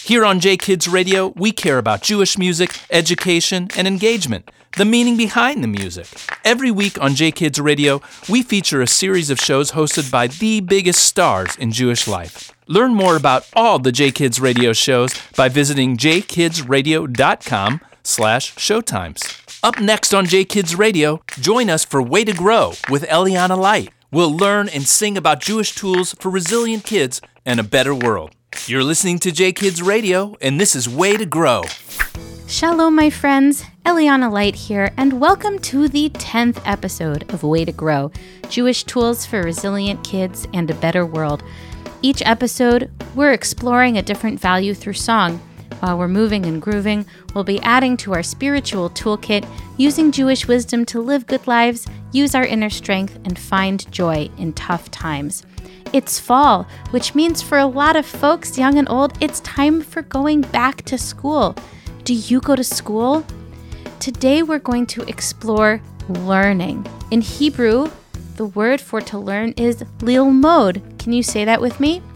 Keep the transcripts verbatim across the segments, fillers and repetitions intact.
Here on J Kids Radio, we care about Jewish music, education, and engagement, the meaning behind the music. Every week on J Kids Radio, we feature a series of shows hosted by the biggest stars in Jewish life. Learn more about all the J Kids Radio shows by visiting j kids radio dot com slash showtimes. Up next on J Kids Radio, join us for Way to Grow with Eliana Light. We'll learn and sing about Jewish tools for resilient kids and a better world. You're listening to J Kids Radio, and this is Way to Grow. Shalom, my friends. Eliana Light here, and welcome to the tenth episode of Way to Grow, Jewish Tools for Resilient Kids and a Better World. Each episode, we're exploring a different value through song. While we're moving and grooving, we'll be adding to our spiritual toolkit, using Jewish wisdom to live good lives, use our inner strength, and find joy in tough times. It's fall, which means for a lot of folks, young and old, it's time for going back to school. Do you go to school? Today we're going to explore learning. In Hebrew, the word for to learn is lilmod. Can you say that with me?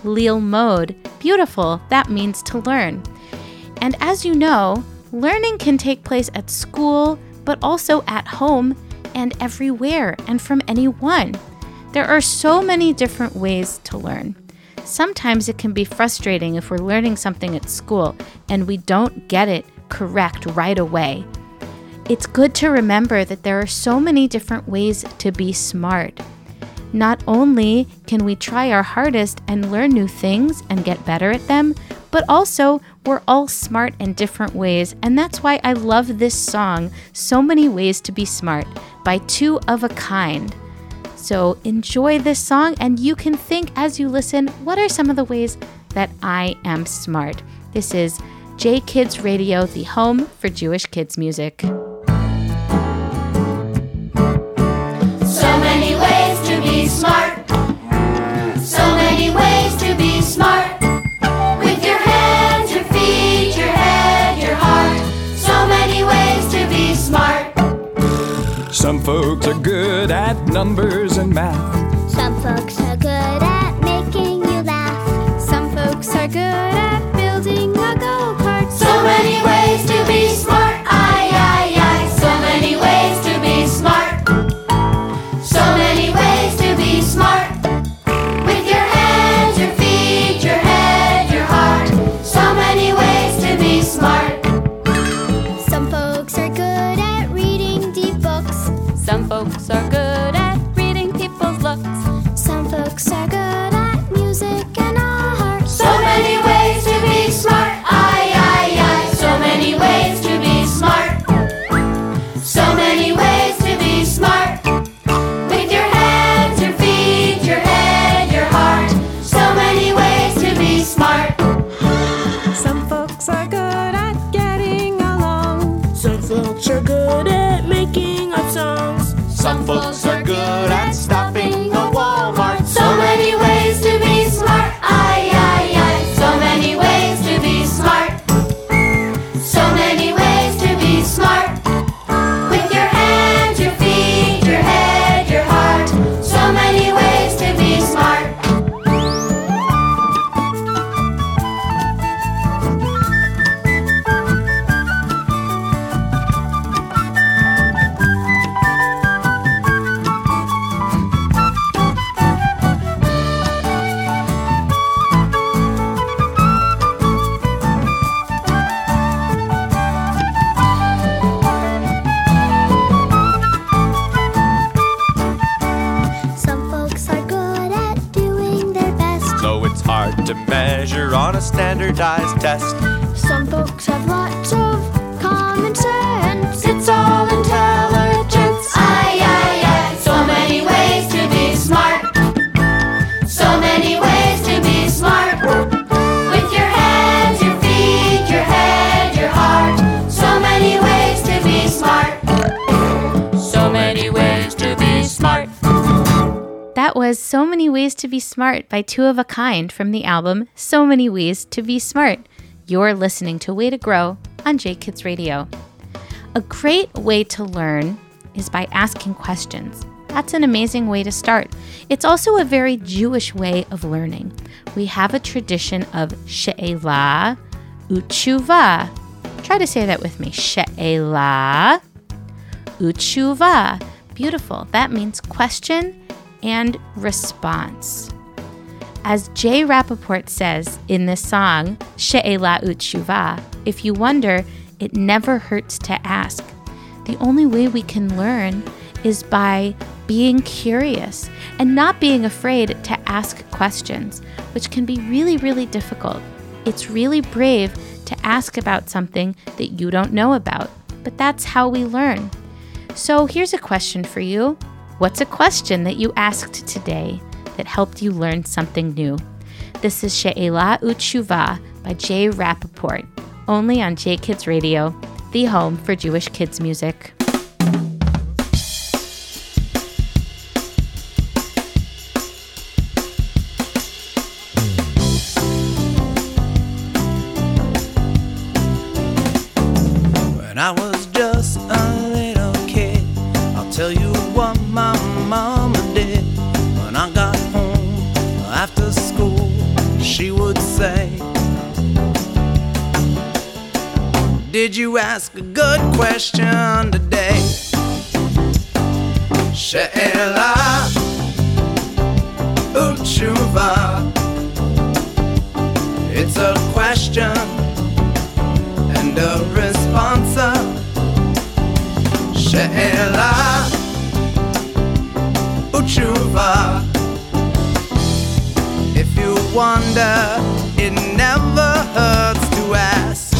Lilmod. Beautiful. That means to learn. And as you know, learning can take place at school, but also at home and everywhere and from anyone. There are so many different ways to learn. Sometimes it can be frustrating if we're learning something at school and we don't get it correct right away. It's good to remember that there are so many different ways to be smart. Not only can we try our hardest and learn new things and get better at them, but also we're all smart in different ways, and that's why I love this song, So Many Ways to Be Smart, by Two of a Kind. So enjoy this song, and you can think as you listen, what are some of the ways that I am smart? This is J Kids Radio, the home for Jewish kids music. So many ways to be smart. So many ways to be smart. With your hands, your feet, your head, your heart. So many ways to be smart. Some folks are good at numbers and math. Some folks are good at making you laugh. Some folks are good at building a go-kart. So many ways to be smart. Aye, aye, aye. So many ways to be smart. So many ways to be smart. With your hands, your feet, your head, your heart. So many ways to be smart. Some folks are good at reading deep books. Some folks are good at reading people's looks. Some folks are good at music and art. So many ways to be smart. Aye, aye, aye. So many ways to be smart. So many ways to be smart. With your hands, your feet, your head, your heart. So many ways to be smart. Some folks are good at getting along. Some folks are good at making up songs. Some folks are good at stopping the Walmart. So many ways to be smart. Aye, aye, aye. So many ways to be smart. So many ways to be smart. With your hands, your feet, your head, your heart. So many ways to be smart. Some folks are good at doing their best. Though it's hard to measure on a standardized test. Some folks have lots of common sense. It's all intelligence. Aye, aye, aye. So many ways to be smart. So many ways to be smart. With your hands, your feet, your head, your heart. So many ways to be smart. So many ways to be smart. That was So Many Ways to Be Smart by Two of a Kind from the album So Many Ways to Be Smart. You're listening to Way to Grow on J Kids Radio. A great way to learn is by asking questions. That's an amazing way to start. It's also a very Jewish way of learning. We have a tradition of she'elah u'tshuva. Try to say that with me. She'elah u'tshuva. Beautiful. That means question and response. As Jay Rappaport says in this song, She'elah u'tshuva, if you wonder, it never hurts to ask. The only way we can learn is by being curious and not being afraid to ask questions, which can be really, really difficult. It's really brave to ask about something that you don't know about, but that's how we learn. So here's a question for you. What's a question that you asked today that helped you learn something new? This is She'elah u'tshuva by Jay Rappaport, only on J Kids Radio, the home for Jewish kids music. When I was just a little kid, I'll tell you what my mama did. When I got home after school, she would say, did you ask a good question today? She'elah u'tshuva. It's a question and a response. She'elah u'tshuva. If you wonder, it never hurts to ask.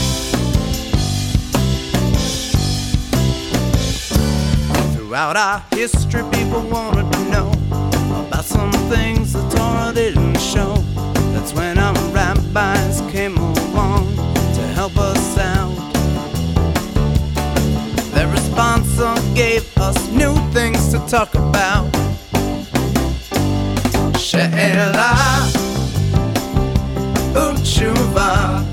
Throughout our history, people wanted to know about some things the Torah didn't show. That's when our rabbis came along to help us out. Their response gave us new things to talk about. She'elah u'tshuva.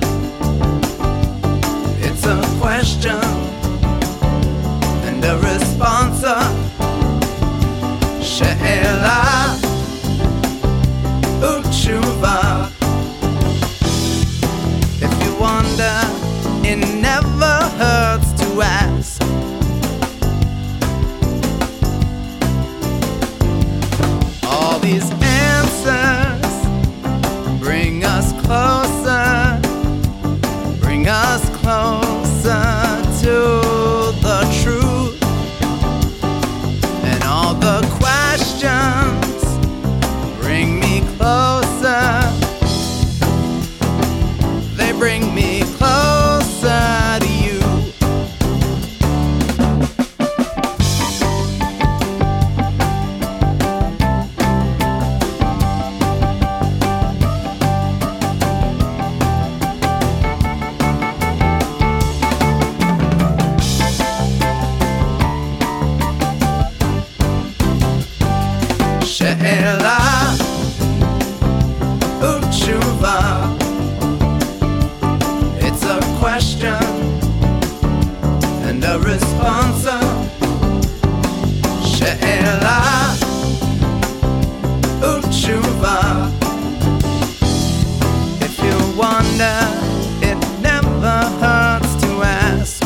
It's a question and a response. She'elah u'tshuva. If you wonder, it never hurts to ask. All these answers bring us closer, bring us closer to the truth. And all the questions bring me closer, they bring me closer to you. She'elah u'tshuva. It's a question and a response. She'elah u'tshuva. If you wonder, it never hurts to ask.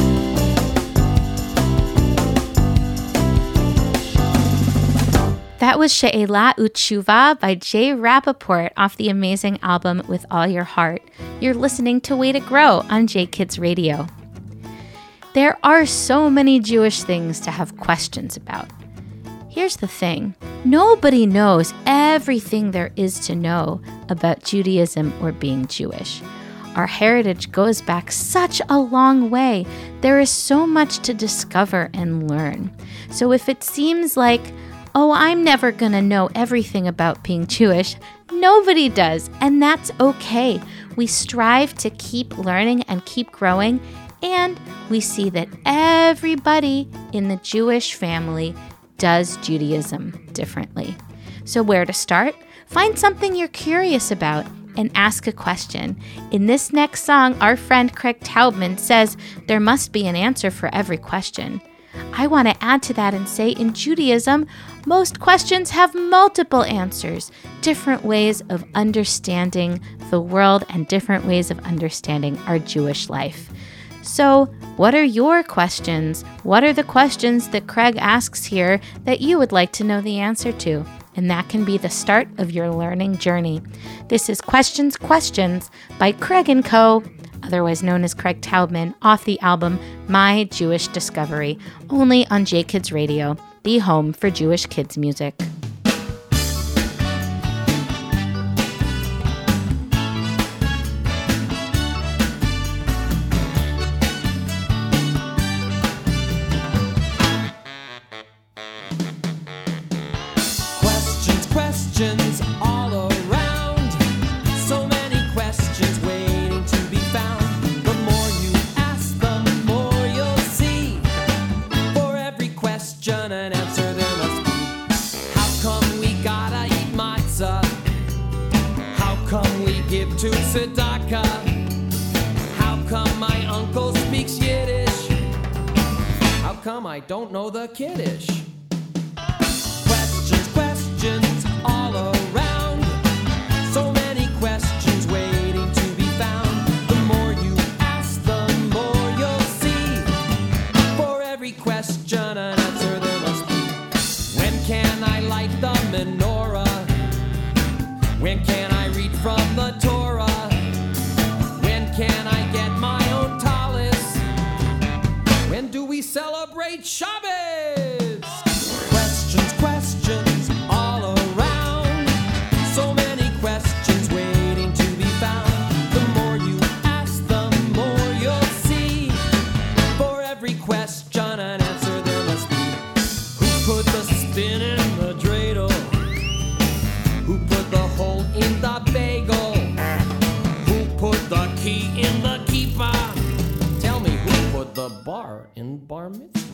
That was She'elah u'tshuva by Jay Rappaport off the amazing album With All Your Heart. You're listening to Way to Grow on J Kids Radio. There are so many Jewish things to have questions about. Here's the thing. Nobody knows everything there is to know about Judaism or being Jewish. Our heritage goes back such a long way. There is so much to discover and learn. So if it seems like, oh, I'm never gonna know everything about being Jewish, nobody does, and that's okay. We strive to keep learning and keep growing, and we see that everybody in the Jewish family does Judaism differently. So where to start? Find something you're curious about and ask a question. In this next song, our friend Craig Taubman says there must be an answer for every question. I want to add to that and say in Judaism, most questions have multiple answers, different ways of understanding the world and different ways of understanding our Jewish life. So, what are your questions? What are the questions that Craig asks here that you would like to know the answer to? And that can be the start of your learning journey. This is Questions, Questions by Craig and Co., otherwise known as Craig Taubman, off the album My Jewish Discovery, only on J Kids Radio, the home for Jewish kids music. Questions, questions all around. So many questions waiting to be found. The more you ask, the more you'll see. For every question and answer there must be. How come we gotta eat matzah? How come we give to tzedakah? How come my uncle speaks Yiddish? How come I don't know the Kiddush? Questions, questions all around. So many questions waiting to be found. The more you ask, the more you'll see. For every question an answer there must be. When can I light the menorah? When can I read from the Torah? When can I get my own talis? When do we celebrate Shabbos? Questions, questions all around. So many questions waiting to be found. The more you ask, the more you'll see. For every question an answer there must be. Who put the spin in the dreidel? Who put the hole in the bagel? Who put the key in the kippah? Tell me, who put the bar in bar mitzvah?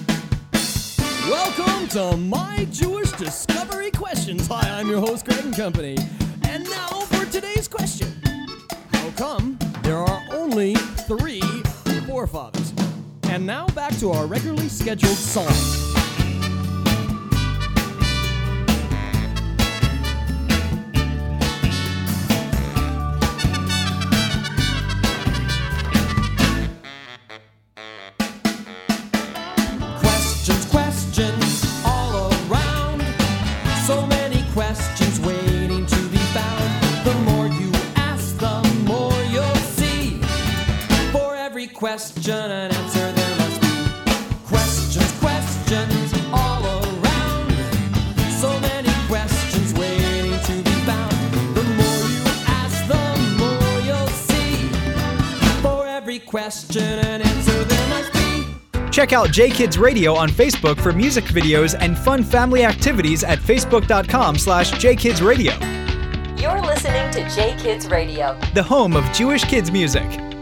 Welcome to My Jewish Discovery Questions. Hi, I'm your host, Craig and Company. And now for today's question. How come there are only three forefathers? And now back to our regularly scheduled song. Questions, questions all around. So many questions waiting to be found. The more you ask, the more you'll see. For every question an answer there must be. Questions, questions all around. So many questions waiting to be found. The more you ask, the more you'll see. For every question an answer there must be. Check out J Kids Radio on Facebook for music videos and fun family activities at facebook.com slash jkidsradio, You're listening to J Kids Radio. the home of Jewish kids music.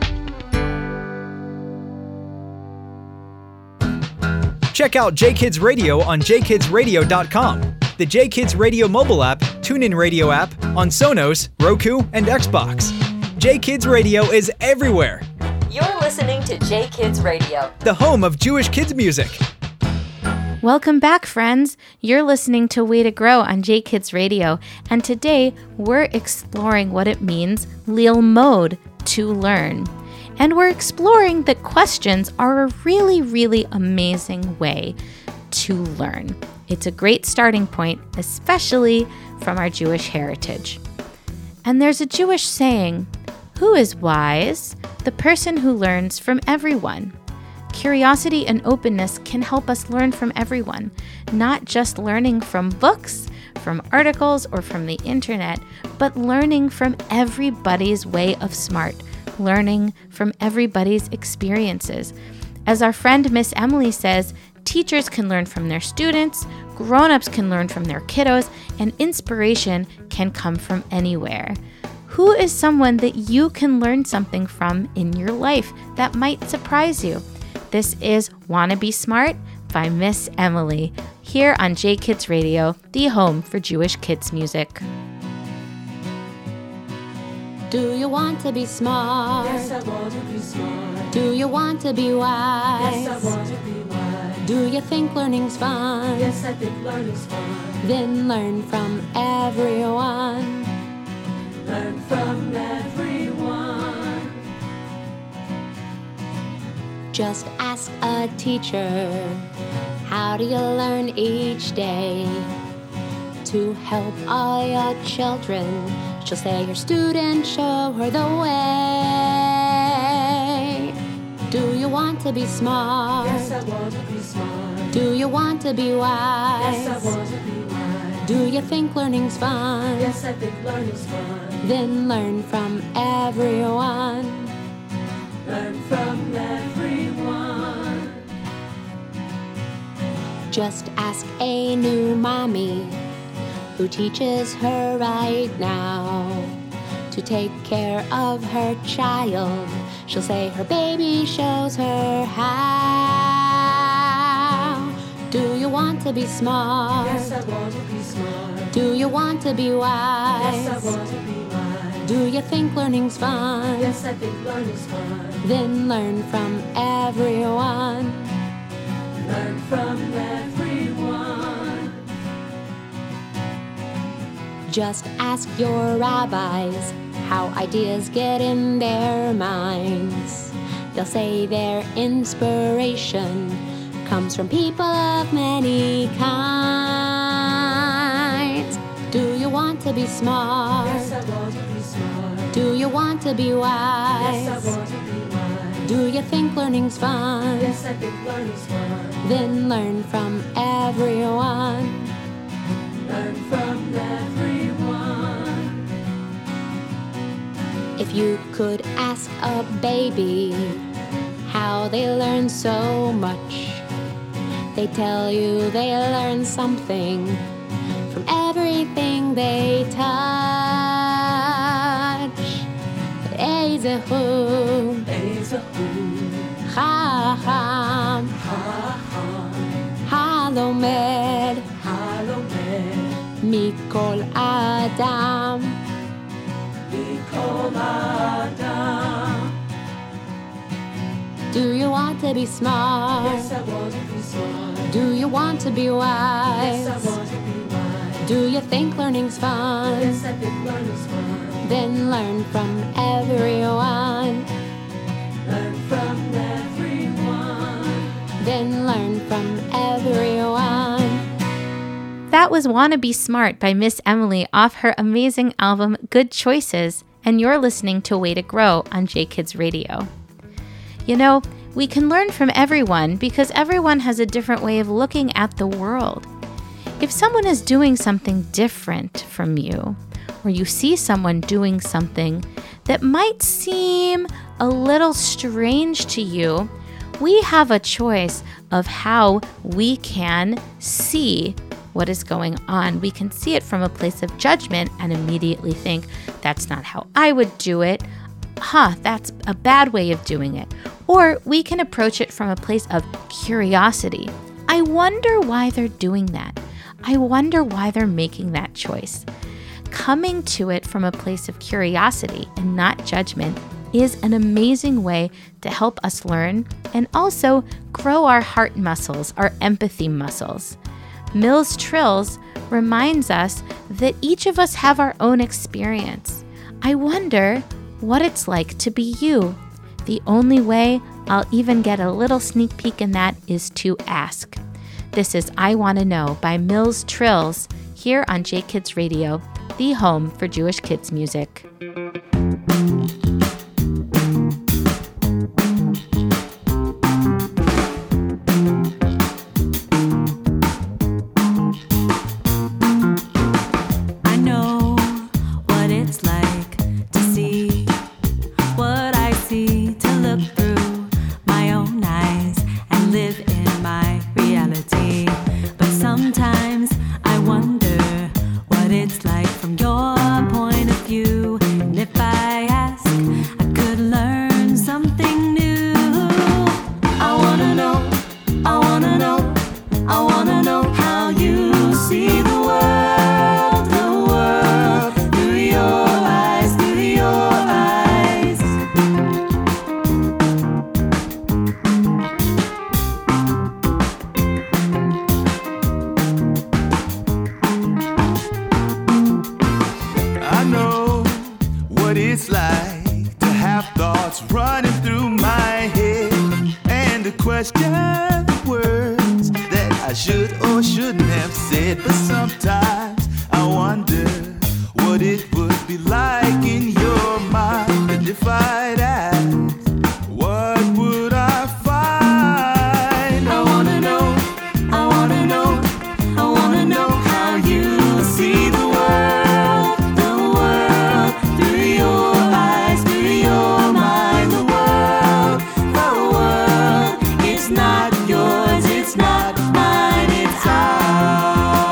Check out J Kids Radio on j kids radio dot com, the J Kids Radio mobile app, TuneIn Radio app, on Sonos, Roku, and Xbox. J Kids Radio is everywhere, You're listening to J Kids Radio. the home of Jewish kids music. Welcome back, friends. You're listening to Way to Grow on J Kids Radio, and today we're exploring what it means, lilmod, to learn. And we're exploring that questions are a really, really amazing way to learn. It's a great starting point, especially from our Jewish heritage. And there's a Jewish saying, "Who is wise? The person who learns from everyone." Curiosity and openness can help us learn from everyone, not just learning from books, from articles, or from the internet, but learning from everybody's way of smart, learning from everybody's experiences. As our friend Miss Emily says, teachers can learn from their students, grown-ups can learn from their kiddos, and inspiration can come from anywhere. Who is someone that you can learn something from in your life that might surprise you? This is Wanna Be Smart by Miss Emily, here on J Kids Radio, the home for Jewish kids music. Do you want to be smart? Yes, I want to be smart. Do you want to be wise? Yes, I want to be wise. Do you think learning's fun? Yes, I think learning's fun. Then learn from everyone. Learn from everyone. Just ask a teacher, how do you learn each day? To help all your children, she'll say your student, show her the way. Do you want to be smart? Yes, I want to be smart. Do you want to be wise? Yes, I want to be wise. Do you think learning's fun? Yes, I think learning's fun. Then learn from everyone. Learn from everyone. Just ask a new mommy who teaches her right now to take care of her child. She'll say her baby shows her how. Do you want to be smart? Yes, I want to be smart. Do you want to be wise? Yes, I want to be wise. Do you think learning's fun? Yes, I think learning's fun. Then learn from everyone. Learn from everyone. Just ask your rabbis how ideas get in their minds. They'll say their inspiration comes from people of many kinds. Do you want to be smart? Yes, I want to be smart. Do you want to be wise? Yes, I want to be wise. Do you think learning's fun? Yes, I think learning's fun. Then learn from everyone. Learn from everyone. If you could ask a baby how they learn so much, they tell you they learn something from everything they touch. Ezehu, Ezehu, Chacham, Chacham, Halomed, Halomed, Mikol Adam, Mikol Adam. Do you want to be smart? Yes, I want to be smart. Do you want to be wise? Yes, I want to be wise. Do you think learning's fun? Yes, I think learning's fun. Then learn from everyone. Learn from everyone. Then learn from everyone. That was Wanna Be Smart by Miss Emily off her amazing album Good Choices, and you're listening to Way to Grow on J Kids Radio. You know, we can learn from everyone because everyone has a different way of looking at the world. If someone is doing something different from you, or you see someone doing something that might seem a little strange to you, we have a choice of how we can see what is going on. We can see it from a place of judgment and immediately think, that's not how I would do it. Huh, that's a bad way of doing it. Or we can approach it from a place of curiosity. I wonder why they're doing that. I wonder why they're making that choice. Coming to it from a place of curiosity and not judgment is an amazing way to help us learn and also grow our heart muscles, our empathy muscles. Mills Trills reminds us that each of us have our own experience. I wonder what it's like to be you. The only way I'll even get a little sneak peek in that is to ask. This is I Want to Know by Mills Trills here on J Kids Radio, the home for Jewish kids music. I know what it's like to see what I see, to look through my own eyes and live in my reality. But sometimes I wonder what it's like from your point of view. And if I running through my head, and the question words that I should or shouldn't have said. But sometimes I wonder what it would be like in your mind, and if I'd ask, what would I find? I wanna know, I wanna know, I wanna know how you see the world, the world, through your eyes, through your mind. The world, the world, it's not yours, it's not mine, it's ours.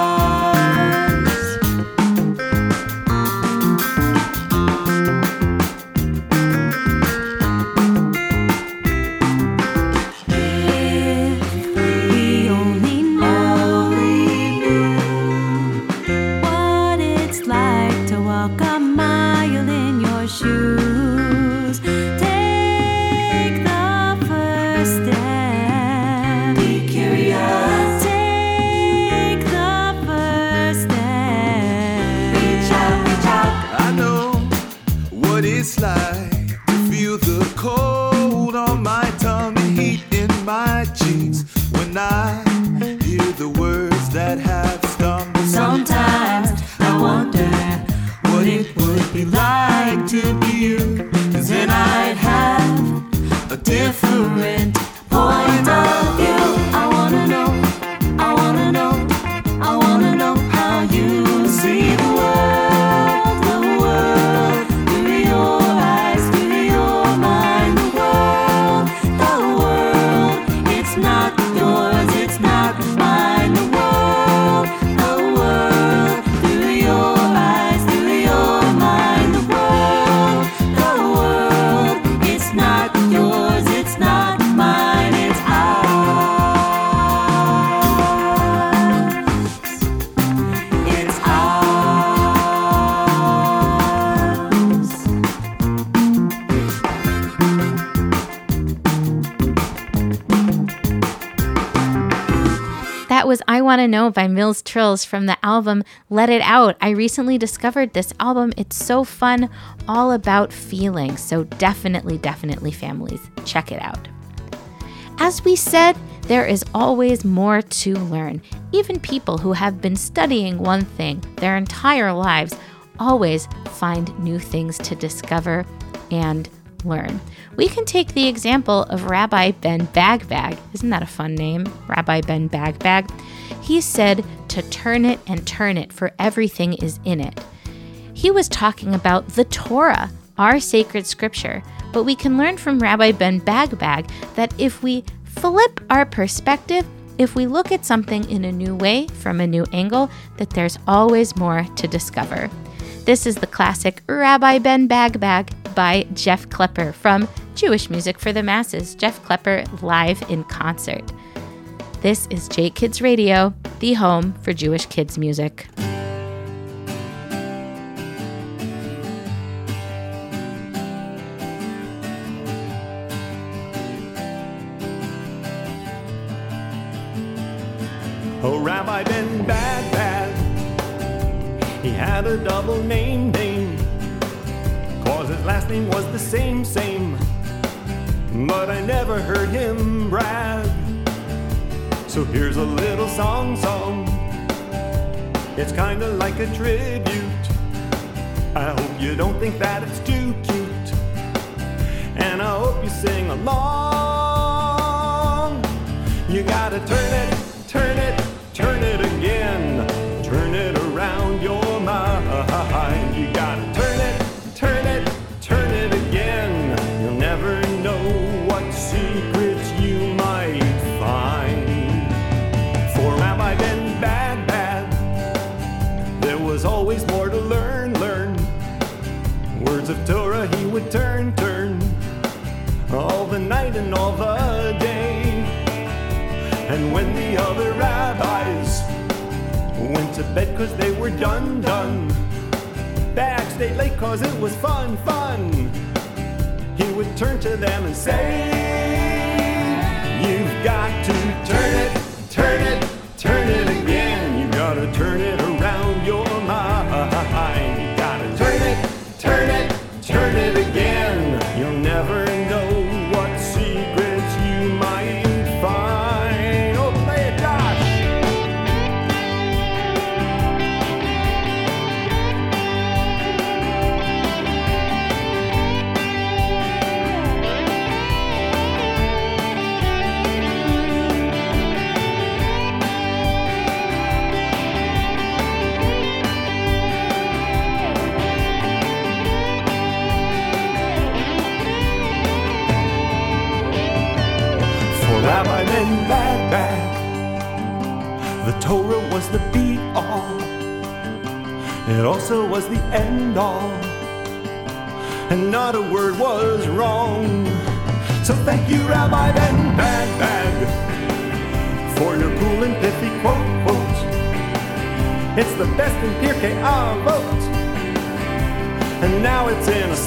If we only knew what it's like to walk a mile in your shoes. Take the first step. Be curious. Take the first step. Reach out, reach out. I know what it's like to feel the cold on my tongue, the heat in my cheeks when I hear the words that have stung. Sometimes I wonder what it would be like to be you, 'cause then I'd have a different point of view. I wanna know, I wanna know, I wanna know how you see the world, the world, through your eyes, through your mind. The world, the world, it's not yours, it's not mine. The world, the world, through your eyes, through your mind. The world, the world, it's not yours, it's not mine, it's ours. It's ours. That was I Wanna Know by Mills Trills from the album Let It Out. I recently discovered this album. It's so fun, all about feelings. So definitely, definitely, families, check it out. As we said, there is always more to learn. Even people who have been studying one thing their entire lives always find new things to discover and learn. We can take the example of Rabbi Ben Bagbag. Isn't that a fun name? Rabbi Ben Bagbag. He said to turn it and turn it, for everything is in it. He was talking about the Torah, our sacred scripture. But we can learn from Rabbi Ben Bagbag that if we flip our perspective, if we look at something in a new way, from a new angle, that there's always more to discover. This is the classic Rabbi Ben Bagbag by Jeff Klepper from Jewish Music for the Masses. Jeff Klepper live in concert. This is J Kids Radio, the home for Jewish kids music. Oh, Rabbi Ben Bagbag, he had a double name, name, 'cause his last name was the same, same, but I never heard him brag. So here's a little song, song, it's kinda like a tribute. I hope you don't think that it's too cute, and I hope you sing along. You gotta turn it, turn it, turn it again, turn it around your mind. You gotta turn it, turn it, turn it again. You'll never know what secrets you might find. For Rabbi Ben Bagbag, there was always more to learn, learn. Words of Torah he would turn, turn, all the night and all the day. And when the other rabbis went to bed 'cause they were done, done, Bag stayed late 'cause it was fun, fun, he would turn to them and say, you've got to turn it, turn it, turn it again. You've got to turn it around your mind. You gotta turn it, turn it, turn it again. You'll never know and bad, bad. The Torah was the be-all. It also was the end-all. And not a word was wrong. So thank you, Rabbi Ben Bag, for your cool and pithy quote, quote. It's the best in Pirkei Avot. And now it's in a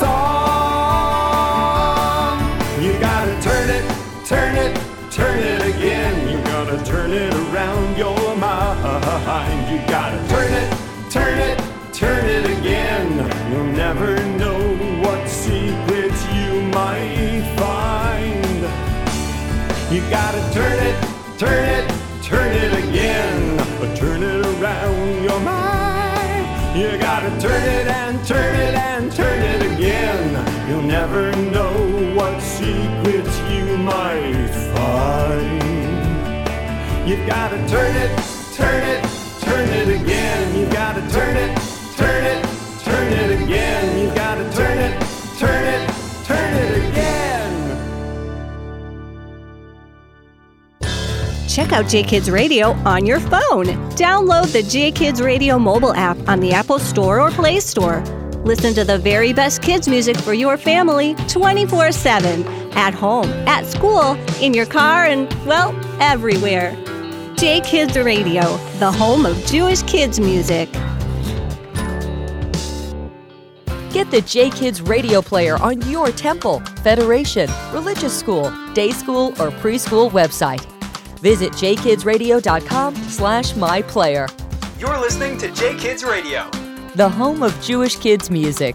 song. You gotta turn it, turn it, turn it again. You gotta turn it around your mind. You gotta turn it, turn it, turn it again. You'll never know what secrets you might find. You gotta turn it, turn it, turn it again. Turn it around your mind. You gotta turn it and turn it and turn it again. You'll never know what secrets you might find. You gotta turn it, turn it, turn it again. You gotta turn it, turn it, turn it again. You gotta turn it, turn it, turn it again. Check out J Kids Radio on your phone. Download the J Kids Radio mobile app on the Apple Store or Play Store. Listen to the very best kids music for your family twenty-four seven. At home, at school, in your car, and, well, everywhere. J Kids Radio, the home of Jewish kids music. Get the J Kids Radio player on your temple, federation, religious school, day school, or preschool website. Visit jkidsradio.com slash myplayer. You're listening to J Kids Radio, the home of Jewish kids music.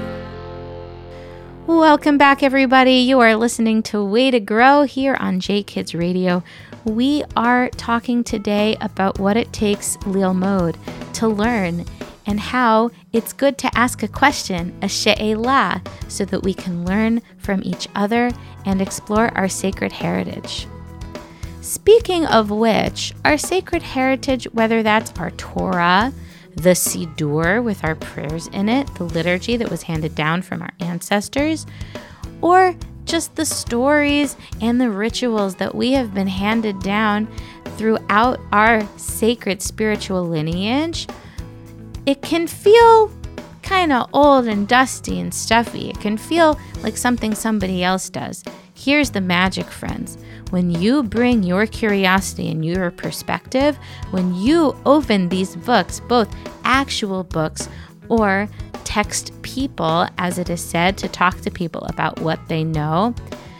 Welcome back, everybody. You are listening to Way to Grow here on J Kids Radio. We are talking today about what it takes, lilmod, to learn, and how it's good to ask a question, a she'elah, so that we can learn from each other and explore our sacred heritage. Speaking of which, our sacred heritage, whether that's our Torah, the Siddur with our prayers in it, the liturgy that was handed down from our ancestors, or just the stories and the rituals that we have been handed down throughout our sacred spiritual lineage, it can feel kind of old and dusty and stuffy. It can feel like something somebody else does. Here's the magic, friends. When you bring your curiosity and your perspective, when you open these books, both actual books or text people, as it is said, to talk to people about what they know,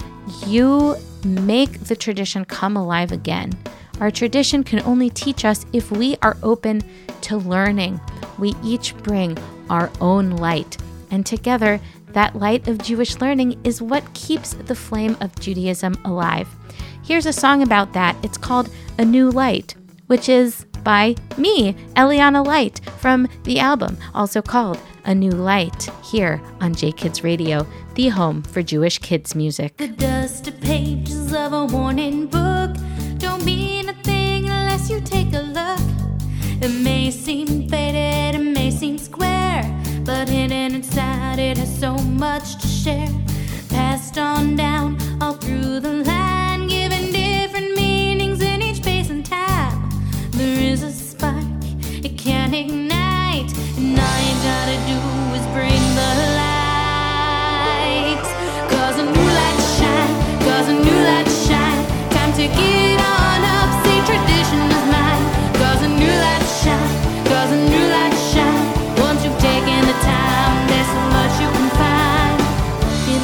you make the tradition come alive again. Our tradition can only teach us if we are open to learning. We each bring our own light, and together, that light of Jewish learning is what keeps the flame of Judaism alive. Here's a song about that. It's called A New Light, which is by me, Eliana Light, from the album, also called A New Light, here on J Kids Radio, the home for Jewish kids music. The dusty pages of a worn-in book don't mean a thing unless you take a look. It may seem faded, it may seem square, but hidden inside it has so much to share. Passed on down all through the land, given different meanings in each space and time. There is a spark, it can ignite, and all you gotta do is bring the light. Cause a new light to shine, cause a new light to shine. Time to get on up, say tradition is mine. Cause a new light to shine, cause a new light to shine. Once you've taken the time, there's so much you can find. It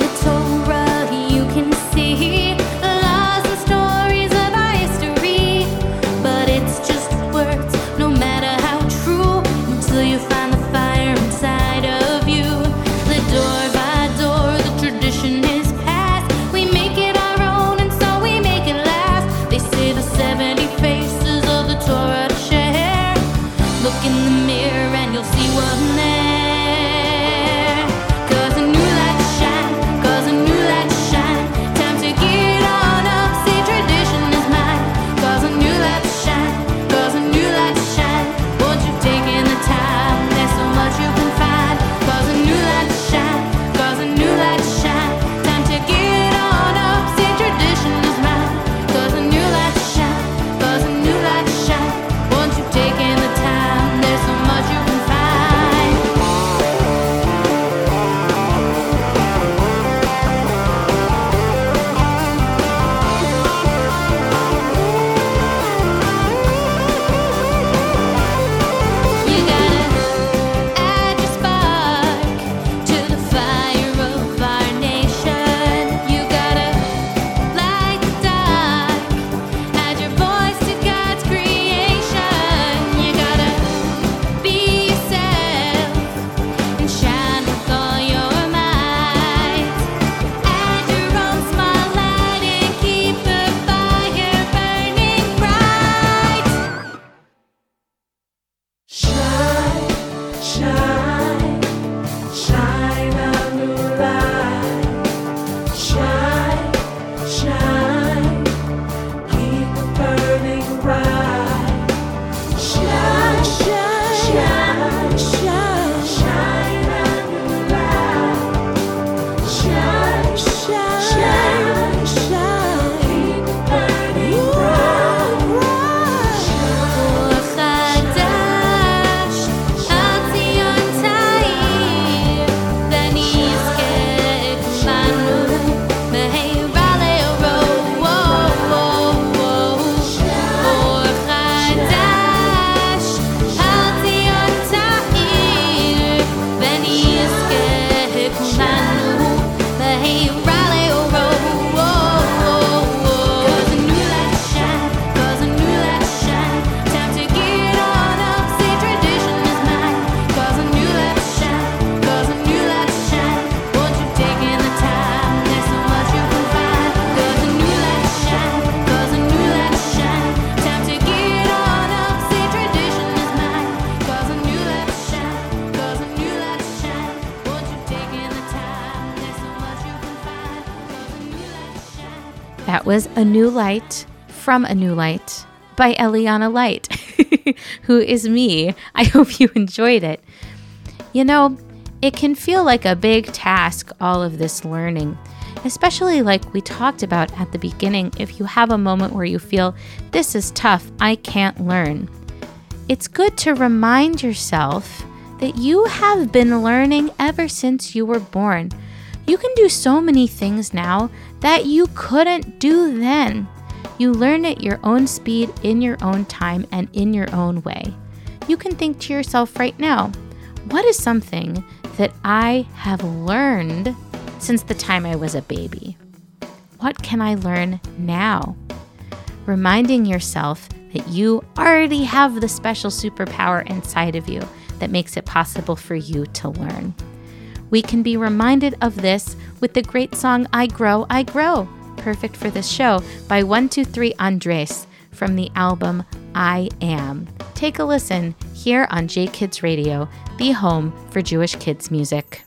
That was A New Light from A New Light by Eliana Light, who is me. I hope you enjoyed it. You know, it can feel like a big task, all of this learning, especially like we talked about at the beginning. If you have a moment where you feel, this is tough, I can't learn, it's good to remind yourself that you have been learning ever since you were born. You can do so many things now that you couldn't do then. You learn at your own speed, in your own time, and in your own way. You can think to yourself right now, what is something that I have learned since the time I was a baby? What can I learn now? Reminding yourself that you already have the special superpower inside of you that makes it possible for you to learn. We can be reminded of this with the great song I Grow, I Grow, perfect for this show, by one two three Andres from the album I Am. Take a listen here on J Kids Radio, the home for Jewish kids music.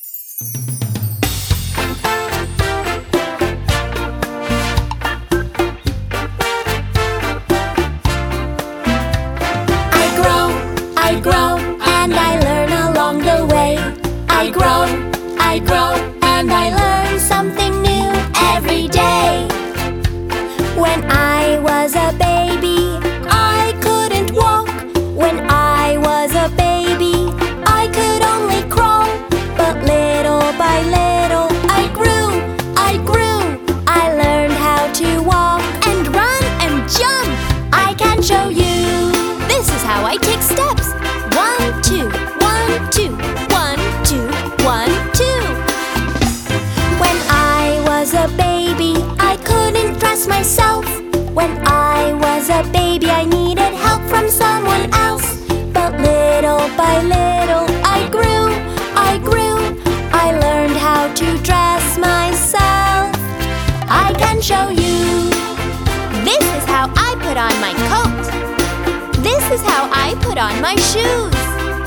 I grow, I grow, and I learn along the way. I grow, I grow, and I learn something new every day. When I was a baby, I couldn't walk. When I was a baby, I could only crawl. But little by little, I grew, I grew. I learned how to walk and run and jump. I can show you. This is how I take steps. One, two, one, two, one, two, one, two. When I was a baby, I couldn't dress myself. When I was a baby, I needed help from someone else. But little by little, I grew, I grew. I learned how to dress myself. I can show you. This is how I put on my coat. This is how I put on my shoes.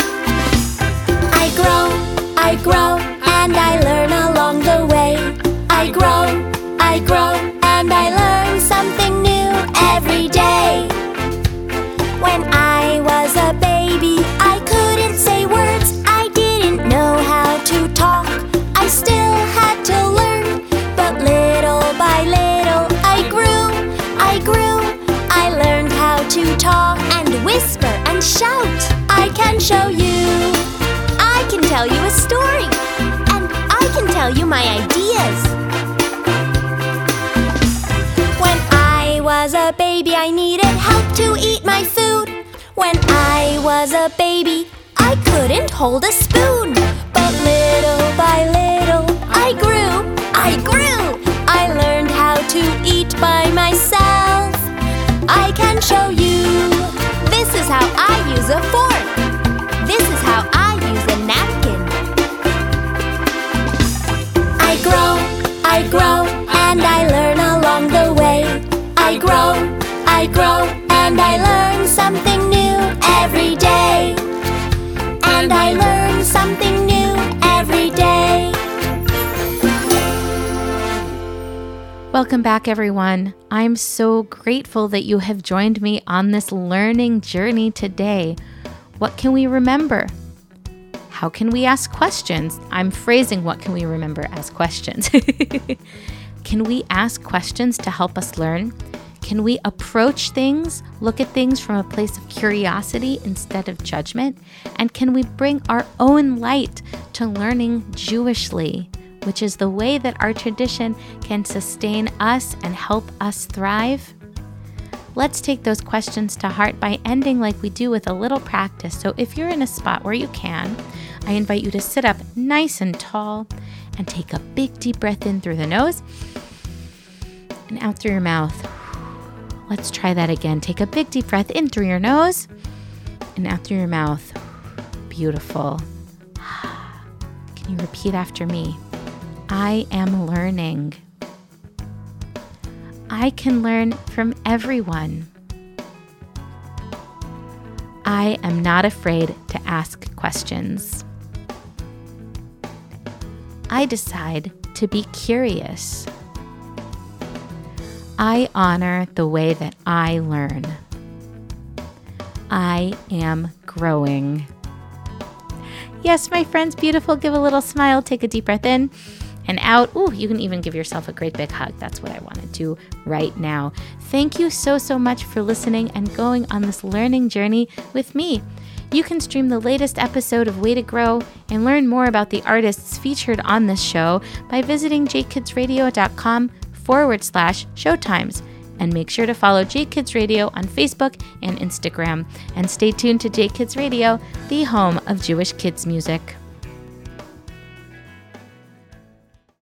I grow, I grow, and I learn along the way. I grow, I grow, and I learn something new every day. When I was a baby, I couldn't say words. I didn't know how to talk. I still had to learn. But little by little, I grew, I grew. I learned how to talk and whisper and shout. I can show you. I can tell you a story, and I can tell you my ideas. When I was a baby, I needed help to eat my food. When I was a baby, I couldn't hold a spoon. But little by little, I grew, I grew. I learned how to eat by myself. I can show you. This is how I use a fork. This is how I use a napkin. I grow, I grow, and I learn along the way. I grow, I grow, and I learn something new every day. And I learn something new every day. Welcome back, everyone. I'm so grateful that you have joined me on this learning journey today. What can we remember? How can we ask questions? I'm phrasing what can we remember as questions. Can we ask questions to help us learn? Can we approach things, look at things from a place of curiosity instead of judgment? And can we bring our own light to learning Jewishly, which is the way that our tradition can sustain us and help us thrive? Let's take those questions to heart by ending like we do with a little practice. So if you're in a spot where you can, I invite you to sit up nice and tall and take a big deep breath in through the nose and out through your mouth. Let's try that again. Take a big deep breath in through your nose and out through your mouth. Beautiful. Can you repeat after me? I am learning. I can learn from everyone. I am not afraid to ask questions. I decide to be curious. I honor the way that I learn. I am growing. Yes, my friends, beautiful. Give a little smile. Take a deep breath in and out. Ooh, you can even give yourself a great big hug. That's what I want to do right now. Thank you so, so much for listening and going on this learning journey with me. You can stream the latest episode of Way to Grow and learn more about the artists featured on this show by visiting jkidsradio.com forward slash showtimes. And make sure to follow J Kids Radio on Facebook and Instagram. And stay tuned to J Kids Radio, the home of Jewish kids music.